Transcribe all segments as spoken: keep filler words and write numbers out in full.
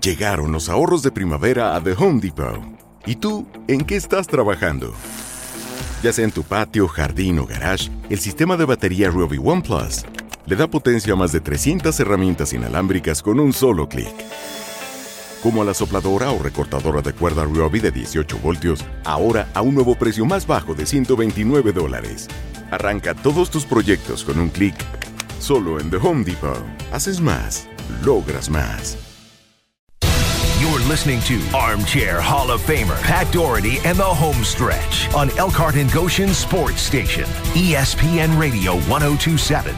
Llegaron los ahorros de primavera a The Home Depot. ¿Y tú, en qué estás trabajando? Ya sea en tu patio, jardín o garage, el sistema de batería Ryobi One Plus le da potencia a más de trescientas herramientas inalámbricas con un solo clic. Como a la sopladora o recortadora de cuerda Ryobi de dieciocho voltios, ahora a un nuevo precio más bajo de ciento veintinueve dólares. Arranca todos tus proyectos con un clic, solo en The Home Depot. Haces más, logras más. You're listening to Armchair Hall of Famer Pat Doherty and the Home Stretch on Elkhart and Goshen Sports Station, E S P N Radio one oh two point seven.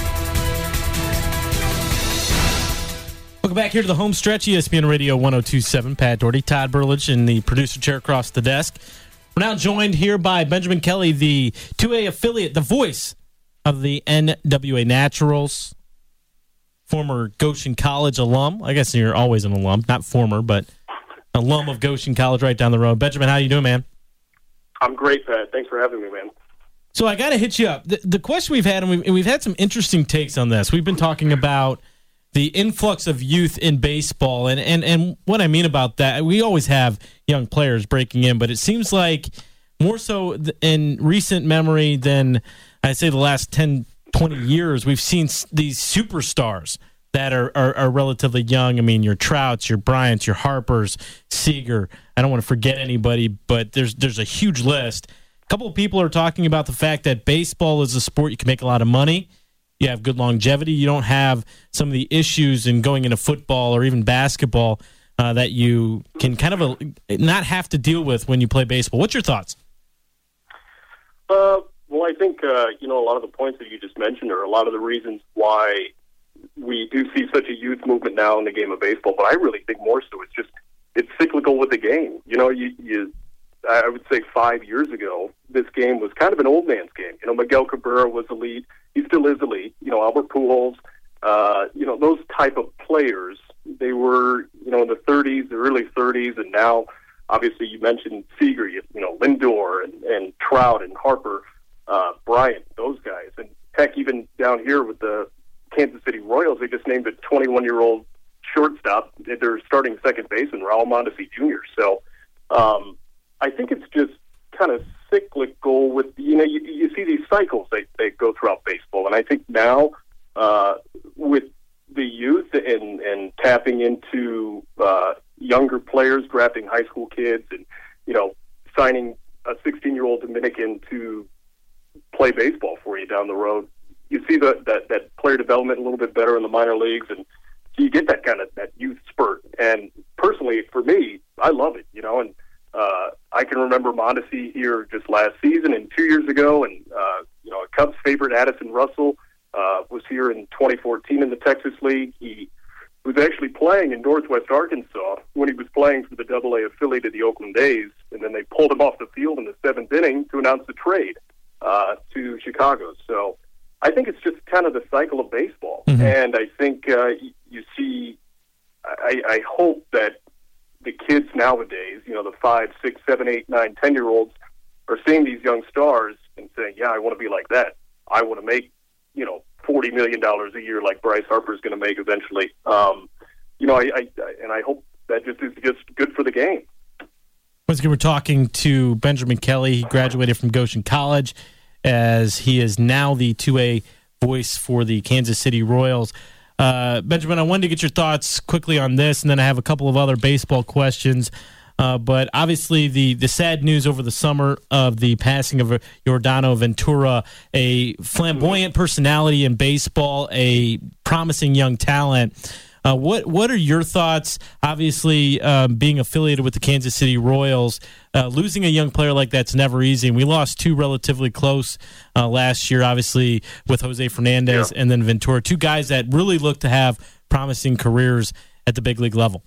Welcome back here to the Home Stretch, E S P N Radio one oh two point seven. Pat Doherty, Todd Burlage in the producer chair across the desk. We're now joined here by Benjamin Kelly, the two A affiliate, the voice of the N W A Naturals. Former Goshen College alum. I guess you're always an alum. Not former, but alum of Goshen College right down the road. Benjamin, how you doing, man? I'm great, Pat. Thanks for having me, man. So I got to hit you up. The, the question we've had, and we've, and we've had some interesting takes on this. We've been talking about the influx of youth in baseball, and, and, and what I mean about that, we always have young players breaking in, but it seems like more so in recent memory than, I'd say, the last ten, twenty years, we've seen these superstars that are, are, are relatively young. I mean, your Trouts, your Bryants, your Harpers, Seager. I don't want to forget anybody, but there's there's a huge list. A couple of people are talking about the fact that baseball is a sport you can make a lot of money. You have good longevity. You don't have some of the issues in going into football or even basketball uh, that you can kind of a, not have to deal with when you play baseball. What's your thoughts? Uh, well, I think, uh, you know, a lot of the points that you just mentioned are a lot of the reasons why we do see such a youth movement now in the game of baseball. But I really think more so it's just, it's cyclical with the game. You know, you, you I would say five years ago, this game was kind of an old man's game. You know, Miguel Cabrera was elite. He still is elite. You know, Albert Pujols, uh, you know, those type of players, they were, you know, in the thirties, the early thirties, and now, obviously, you mentioned Seager, you, you know, Lindor and, and Trout and Harper, uh, Bryant, those guys. And heck, even down here with the Kansas City Royals, they just named a twenty-one-year-old shortstop. They're starting second baseman, Raul Mondesi Junior So um, I think it's just kind of cyclical with, you know, you, you see these cycles they, they go throughout baseball. And I think now uh, with the youth and, and tapping into uh, younger players, drafting high school kids and, you know, signing a sixteen-year-old Dominican to play baseball for you down the road, you see the, that, that player development a little bit better in the minor leagues, and so you get that kind of that youth spurt. And personally, for me, I love it, you know, and uh, I can remember Mondesi here just last season and two years ago, and, uh, you know, a Cubs favorite, Addison Russell, uh, was here in twenty fourteen in the Texas League. He was actually playing in Northwest Arkansas when he was playing for the double A affiliate of the Oakland A's, and then they pulled him off the field in the seventh inning to announce the trade uh, to Chicago. So I think it's just kind of the cycle of baseball. Mm-hmm. And I think uh, you see, I, I hope that the kids nowadays, you know, the five, six, seven, eight, nine, ten-year-olds are seeing these young stars and saying, yeah, I want to be like that. I want to make, you know, forty million dollars a year like Bryce Harper is going to make eventually. Um, you know, I, I, and I hope that just is just good for the game. Once again, we're talking to Benjamin Kelly. He graduated from Goshen College, as he is now the two A voice for the Kansas City Royals. Uh, Benjamin, I wanted to get your thoughts quickly on this, and then I have a couple of other baseball questions. Uh, but obviously, the, the sad news over the summer of the passing of Yordano Ventura, a flamboyant personality in baseball, a promising young talent. Uh, what what are your thoughts? Obviously, um, being affiliated with the Kansas City Royals, uh, losing a young player like that's never easy. And we lost two relatively close uh, last year, obviously, with Jose Fernandez yeah. and then Ventura, two guys that really look to have promising careers at the big league level.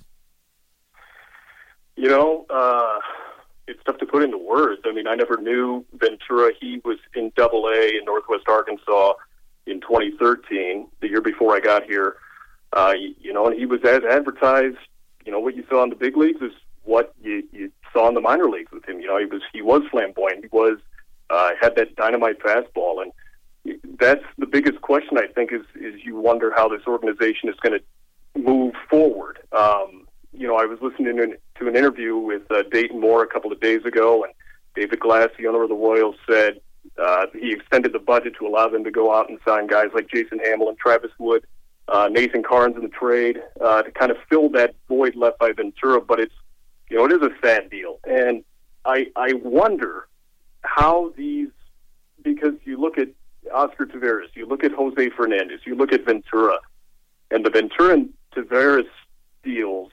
You know, uh, it's tough to put into words. I mean, I never knew Ventura. He was in double A in Northwest Arkansas in twenty thirteen, the year before I got here. Uh, you, you know, and he was as advertised. You know, what you saw in the big leagues is what you, you saw in the minor leagues with him. You know, he was he was flamboyant. He was uh, had that dynamite fastball, and that's the biggest question. I think is is you wonder how this organization is going to move forward. Um, know, I was listening to an, to an interview with uh, Dayton Moore a couple of days ago, and David Glass, the owner of the Royals, said uh, he extended the budget to allow them to go out and sign guys like Jason Hamlin, Travis Wood, uh, Nathan Carnes in the trade uh, to kind of fill that void left by Ventura. But it's, you know, it is a sad deal. And I, I wonder how these, because you look at Oscar Taveras, you look at Jose Fernandez, you look at Ventura, and the Ventura and Taveras deals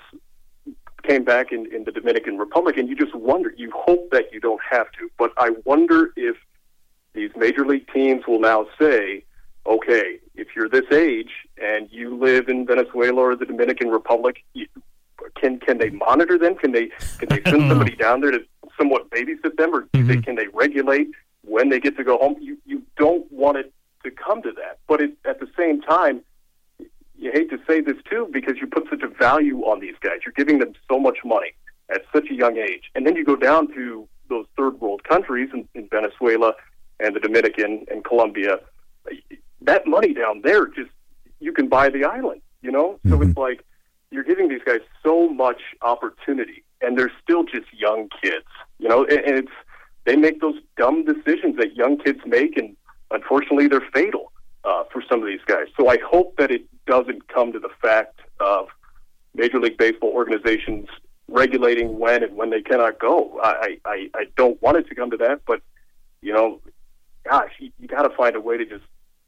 came back in, in the Dominican Republic, and you just wonder, you hope that you don't have to, but I wonder if these major league teams will now say, okay, if you're this age and you live in Venezuela or the Dominican Republic, you, can can they monitor them? Can they can they send somebody down there to somewhat babysit them, or mm-hmm. they, can they regulate when they get to go home? You you don't want it to come to that, but it, at the same time, you hate to say this too, because you put such a value on these guys. You're giving them so much money at such a young age, and then you go down to those third world countries in, in Venezuela and the Dominican and Colombia. That money down there, just you can buy the island, you know. Mm-hmm. So it's like you're giving these guys so much opportunity, and they're still just young kids, you know. And, and it's they make those dumb decisions that young kids make, and unfortunately, they're fatal uh, for some of these guys. So I hope that it doesn't come to the fact of Major League Baseball organizations regulating when and when they cannot go. I, I, I don't want it to come to that, but, you know, gosh, you, you got to find a way to just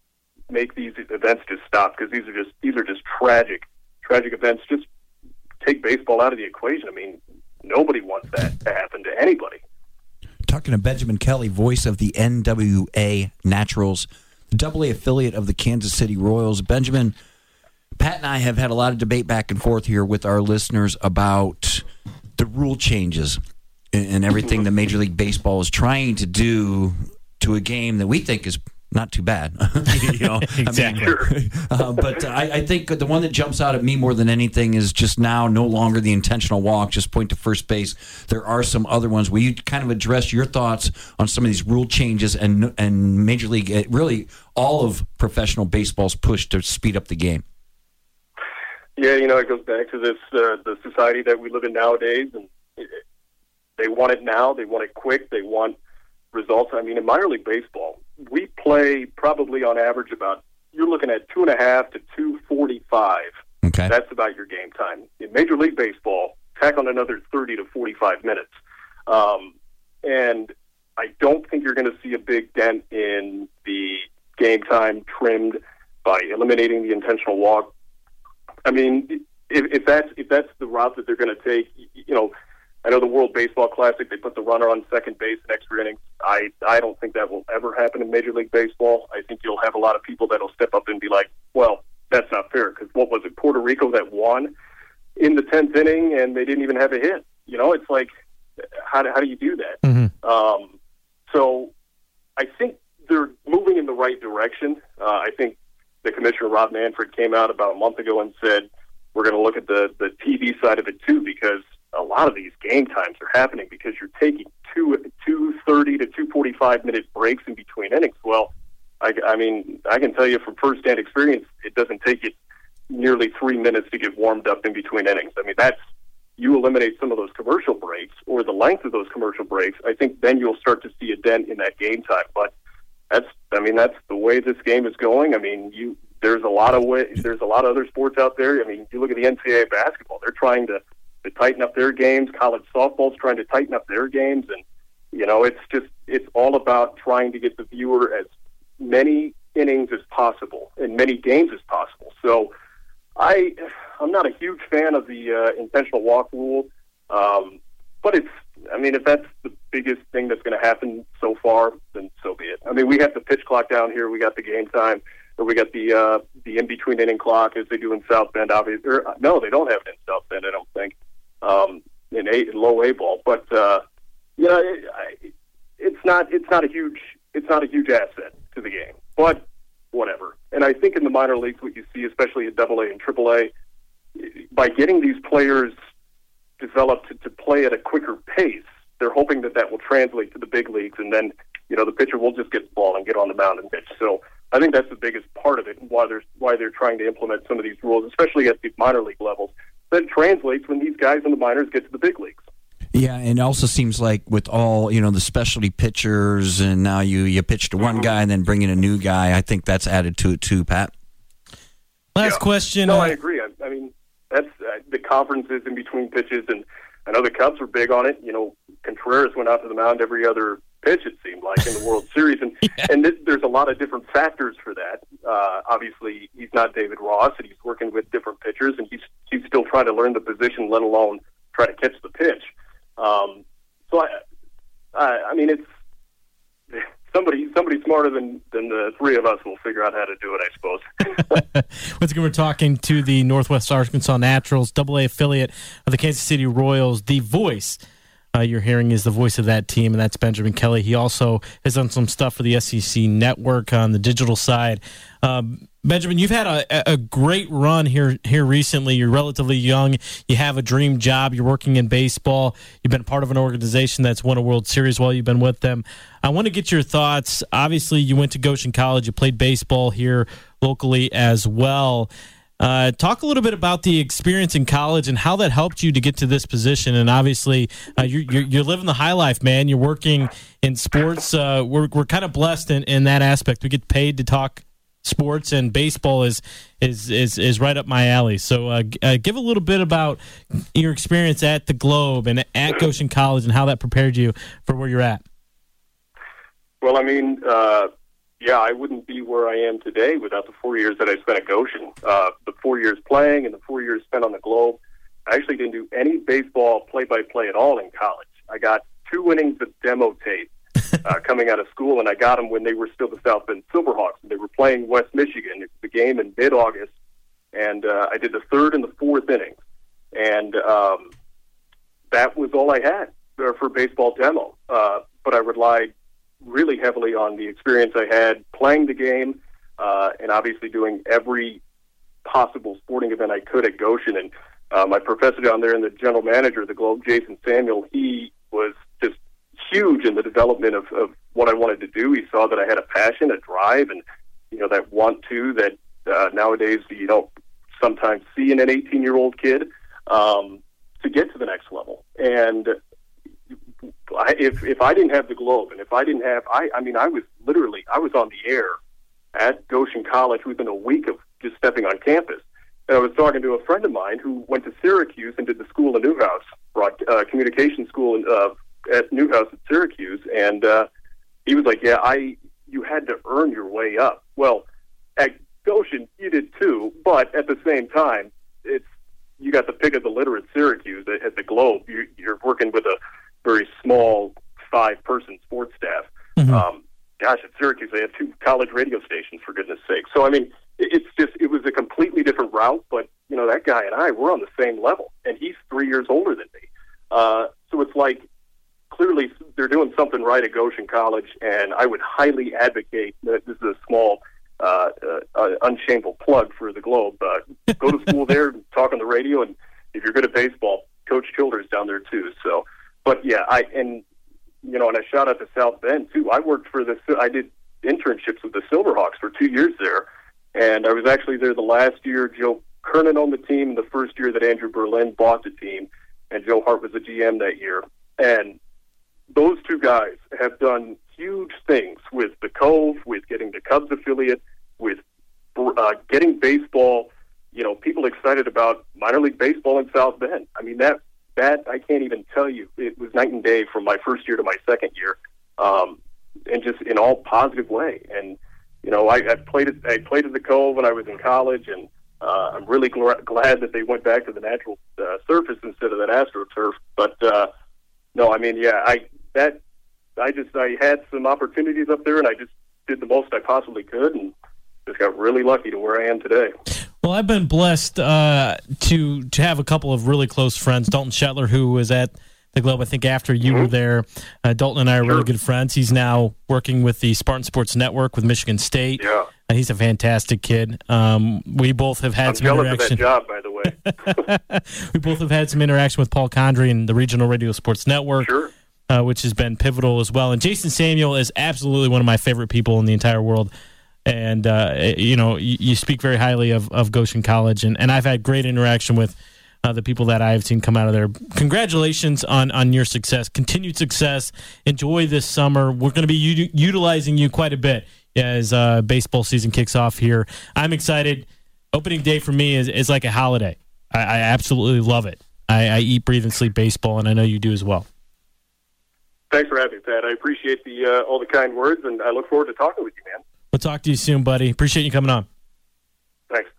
make these events just stop, because these are just these are just tragic, tragic events. Just take baseball out of the equation. I mean, nobody wants that to happen to anybody. Talking to Benjamin Kelly, voice of the N W A Naturals, the double A affiliate of the Kansas City Royals. Benjamin, Pat and I have had a lot of debate back and forth here with our listeners about the rule changes and everything that Major League Baseball is trying to do to a game that we think is not too bad. you know, exactly. I mean, uh, but I, I think the one that jumps out at me more than anything is just now no longer the intentional walk, just point to first base. There are some other ones. Will you kind of address your thoughts on some of these rule changes and and Major League, really all of professional baseball's push to speed up the game? Yeah, you know, it goes back to this, uh, the society that we live in nowadays, and it, they want it now, they want it quick, they want results. I mean, in minor league baseball, we play probably on average about, you're looking at two and a half to two forty-five. Okay. That's about your game time. In Major League Baseball, tack on another thirty to forty-five minutes. Um, and I don't think you're going to see a big dent in the game time trimmed by eliminating the intentional walk. I mean, if, if that's if that's the route that they're going to take, you know, I know the World Baseball Classic, they put the runner on second base in extra innings. I, I don't think that will ever happen in Major League Baseball. I think you'll have a lot of people that will step up and be like, well, that's not fair, because what was it, Puerto Rico that won in the tenth inning and they didn't even have a hit? You know, it's like, how do, how do you do that? Mm-hmm. Um, so I think they're moving in the right direction. Uh, I think the Commissioner, Rob Manfred, came out about a month ago and said, we're going to look at the, the T V side of it too, because a lot of these game times are happening because you're taking two two thirty to two forty five minute breaks in between innings. Well, I, I mean, I can tell you from firsthand experience, it doesn't take you nearly three minutes to get warmed up in between innings. I mean, that's you eliminate some of those commercial breaks or the length of those commercial breaks. I think then you'll start to see a dent in that game time. But that's, I mean, that's the way this game is going. I mean, you there's a lot of way, there's a lot of other sports out there. I mean, you look at the N C double A basketball; they're trying to. to tighten up their games. College softball's trying to tighten up their games. And, you know, it's just, it's all about trying to get the viewer as many innings as possible and many games as possible. So I, I'm not a huge fan of the uh, intentional walk rule. Um, but it's, I mean, if that's the biggest thing that's going to happen so far, then so be it. I mean, we have the pitch clock down here. We got the game time. Or we got the uh, the in-between inning clock as they do in South Bend, obviously. Or, no, they don't have it in South Bend, I don't think. Um, in, a, in low A ball, but uh, you know, it, I, it's not it's not a huge it's not a huge asset to the game. But whatever. And I think in the minor leagues, what you see, especially at Double A and Triple A, by getting these players developed to, to play at a quicker pace, they're hoping that that will translate to the big leagues, and then you know the pitcher will just get the ball and get on the mound and pitch. So I think that's the biggest part of it, and why they're why they're trying to implement some of these rules, especially at the minor league levels. that translates when these guys in the minors get to the big leagues. Yeah, and it also seems like with all, you know, the specialty pitchers, and now you, you pitch to one mm-hmm. guy and then bring in a new guy, I think that's added to it too, Pat. Last yeah. question. No, uh, I agree. I, I mean, that's uh, the conferences in between pitches, and I know the Cubs were big on it. You know, Contreras went out to the mound every other pitch, it seemed like, in the World Series, and yeah. and th- there's a lot of different factors for that. Uh, obviously, he's not David Ross, and he's working with different pitchers, and he's he's still trying to learn the position, let alone try to catch the pitch. Um, so I, I, I mean, it's somebody somebody smarter than, than the three of us will figure out how to do it, I suppose. Once again, we're talking to the Northwest Arkansas Naturals, double A affiliate of the Kansas City Royals. The voice uh, you're hearing is the voice of that team, and that's Benjamin Kelly. He also has done some stuff for the S E C Network on the digital side. Um, Benjamin, you've had a, a great run here here recently. You're relatively young. You have a dream job. You're working in baseball. You've been part of an organization that's won a World Series while you've been with them. I want to get your thoughts. Obviously, you went to Goshen College. You played baseball here locally as well. Uh, talk a little bit about the experience in college and how that helped you to get to this position. And obviously, uh, you're, you're, you're living the high life, man. You're working in sports. Uh, we're we're kind of blessed in, in that aspect. We get paid to talk sports, and baseball is is is, is right up my alley. So uh, uh, give a little bit about your experience at the Globe and at Goshen College and how that prepared you for where you're at. Well, I mean, uh, yeah, I wouldn't be where I am today without the four years that I spent at Goshen. Uh, the four years playing and the four years spent on the Globe. I actually didn't do any baseball play-by-play at all in college. I got two innings of demo tape Uh, coming out of school, and I got them when they were still the South Bend Silverhawks. They were playing West Michigan. It was the game in mid-August, and uh, I did the third and the fourth innings, and um, that was all I had for baseball demo. Uh, but I relied really heavily on the experience I had playing the game, uh, and obviously doing every possible sporting event I could at Goshen. And uh, my professor down there and the general manager of the Globe, Jason Samuel, he was just huge in the development of, of what I wanted to do. He saw that I had a passion, a drive, and you know that want to that uh, nowadays you don't sometimes see in an eighteen-year-old kid um, to get to the next level. And I, if if I didn't have the Globe, and if I didn't have, I I mean, I was literally I was on the air at Goshen College within a week of just stepping on campus. And I was talking to a friend of mine who went to Syracuse and did the school in Newhouse, brought uh, communication school in. Uh, at Newhouse at Syracuse, and uh, he was like, yeah, I you had to earn your way up. Well, at Goshen, you did too, but at the same time, it's you got the pick of the litter at Syracuse. At, at the Globe, you, you're working with a very small five-person sports staff. Mm-hmm. Um, gosh, at Syracuse, they had two college radio stations, for goodness sake. So, I mean, it, it's just, it was a completely different route, but, you know, that guy and I, we're on the same level, and he's three years older than me. Uh, so it's like, clearly, they're doing something right at Goshen College, and I would highly advocate that this is a small, uh, uh, unshameful plug for the Globe. Uh, go to school there, talk on the radio, and if you're good at baseball, Coach Childers down there too. So, but yeah, I and you know, and I shout out to South Bend too. I worked for the, I did internships with the Silverhawks for two years there, and I was actually there the last year Joe Kernan owned the team, the first year that Andrew Berlin bought the team, and Joe Hart was the G M that year, and those two guys have done huge things with the Cove, with getting the Cubs affiliate, with uh, getting baseball, you know, people excited about minor league baseball in South Bend. I mean, that, that I can't even tell you. It was night and day from my first year to my second year, um, and just in all positive way. And, you know, I, I played at, I played at the Cove when I was in college, and uh, I'm really gl- glad that they went back to the natural uh, surface instead of that AstroTurf. But, uh, no, I mean, yeah, I, that I just I had some opportunities up there, and I just did the most I possibly could, and just got really lucky to where I am today. Well, I've been blessed uh, to to have a couple of really close friends. Dalton Shetler, who was at the Globe, I think, after you mm-hmm. were there. Uh, Dalton and I are sure. really good friends. He's now working with the Spartan Sports Network with Michigan State. Yeah. Uh, he's a fantastic kid. Um, we both have had I'm some jealous interaction. Of that job, by the way. We both have had some interaction with Paul Condry and the Regional Radio Sports Network. Sure. Uh, which has been pivotal as well. And Jason Samuel is absolutely one of my favorite people in the entire world. And, uh, you know, you, you speak very highly of, of Goshen College. And, and I've had great interaction with uh, the people that I have seen come out of there. Congratulations on, on your success, continued success. Enjoy this summer. We're going to be u- utilizing you quite a bit as uh, baseball season kicks off here. I'm excited. Opening day for me is, is like a holiday. I, I absolutely love it. I, I eat, breathe, and sleep baseball, and I know you do as well. Thanks for having me, Pat. I appreciate the uh, all the kind words, and I look forward to talking with you, man. We'll talk to you soon, buddy. Appreciate you coming on. Thanks.